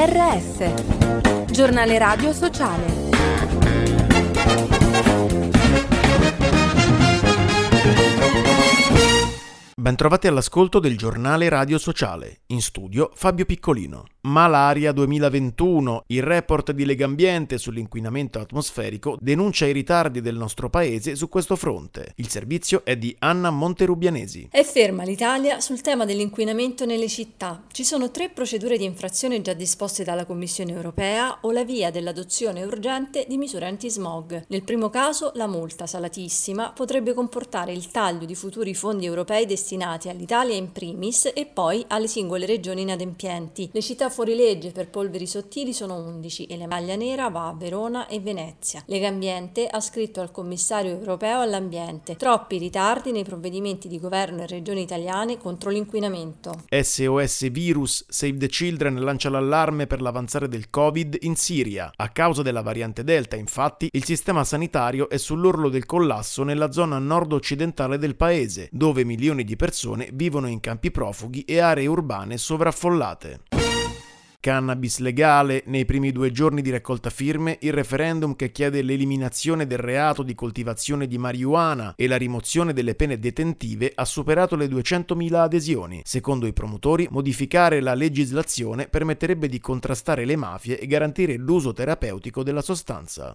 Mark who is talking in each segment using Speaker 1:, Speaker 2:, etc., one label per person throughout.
Speaker 1: GRS, Giornale Radio Sociale.
Speaker 2: Bentrovati all'ascolto del Giornale Radio Sociale. In studio Fabio Piccolino. Malaria 2021. Il report di Legambiente sull'inquinamento atmosferico denuncia i ritardi del nostro paese su questo fronte. Il servizio è di Anna Monterubianesi.
Speaker 3: È ferma l'Italia sul tema dell'inquinamento nelle città. Ci sono 3 procedure di infrazione già disposte dalla Commissione europea o la via dell'adozione urgente di misure anti-smog. Nel primo caso la multa, salatissima, potrebbe comportare il taglio di futuri fondi europei destinati all'Italia in primis e poi alle singole regioni inadempienti. Le città fuorilegge per polveri sottili sono 11 e la maglia nera va a Verona e Venezia. Legambiente ha scritto al commissario europeo all'ambiente: troppi ritardi nei provvedimenti di governo e regioni italiane contro l'inquinamento.
Speaker 2: SOS Virus, Save the Children lancia l'allarme per l'avanzare del Covid in Siria. A causa della variante Delta, infatti, il sistema sanitario è sull'orlo del collasso nella zona nord-occidentale del paese, dove milioni di persone vivono in campi profughi e aree urbane sovraffollate. Cannabis legale. Nei primi 2 giorni di raccolta firme, il referendum che chiede l'eliminazione del reato di coltivazione di marijuana e la rimozione delle pene detentive ha superato le 200.000 adesioni. Secondo i promotori, modificare la legislazione permetterebbe di contrastare le mafie e garantire l'uso terapeutico della sostanza.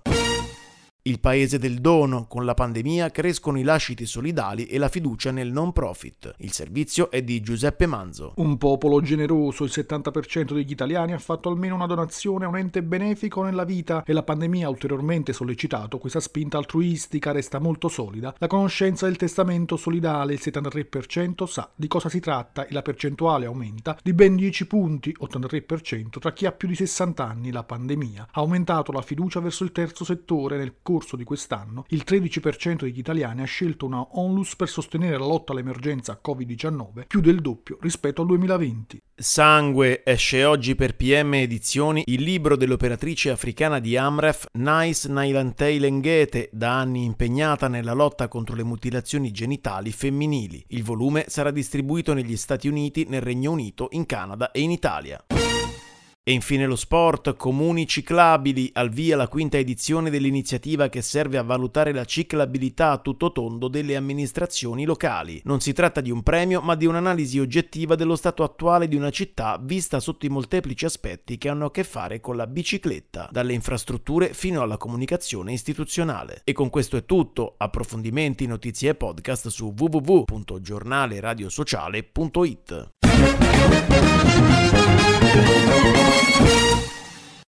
Speaker 2: Il paese del dono. Con la pandemia crescono i lasciti solidali e la fiducia nel non profit. Il servizio è di Giuseppe Manzo.
Speaker 4: Un popolo generoso, il 70% degli italiani ha fatto almeno una donazione a un ente benefico nella vita e la pandemia ha ulteriormente sollecitato questa spinta altruistica. Resta molto solida la conoscenza del testamento solidale, il 73% sa di cosa si tratta e la percentuale aumenta di ben 10 punti, 83% tra chi ha più di 60 anni. La pandemia ha aumentato la fiducia verso il terzo settore. Nel corso di quest'anno il 13% degli italiani ha scelto una onlus per sostenere la lotta all'emergenza Covid-19, più del doppio rispetto al 2020.
Speaker 2: Sangue. Esce oggi per PM Edizioni il libro dell'operatrice africana di Amref Nice Nailantei Lenghete, da anni impegnata nella lotta contro le mutilazioni genitali femminili. Il volume sarà distribuito negli Stati Uniti, nel Regno Unito, in Canada e in Italia. E infine lo sport. Comuni ciclabili. Al via la 5ª edizione dell'iniziativa che serve a valutare la ciclabilità a tutto tondo delle amministrazioni locali. Non si tratta di un premio, ma di un'analisi oggettiva dello stato attuale di una città vista sotto i molteplici aspetti che hanno a che fare con la bicicletta, dalle infrastrutture fino alla comunicazione istituzionale. E con questo è tutto. Approfondimenti, notizie e podcast su www.giornaleradiosociale.it.